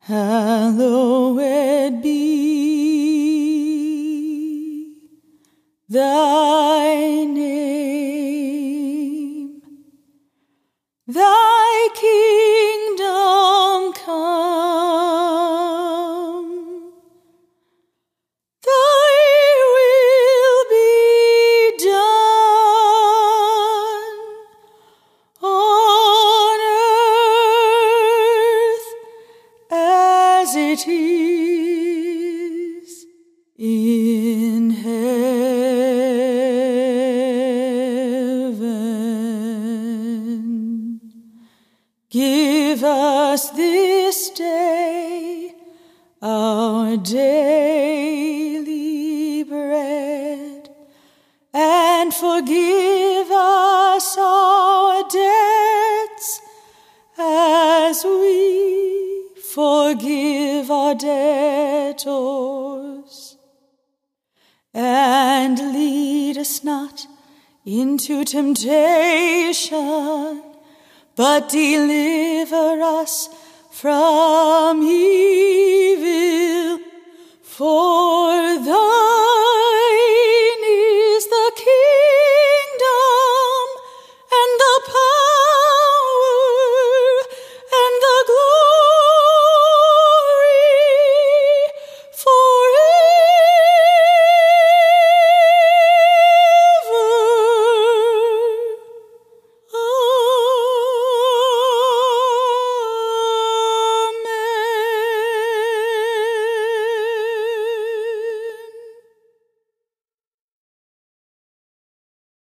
Hallowed be thy name, thy kingdom come, thy will be done on earth as it is in heaven. Give us this day our daily bread, and forgive us our debts as we forgive our debtors. And lead us not into temptation, but deliver us from evil.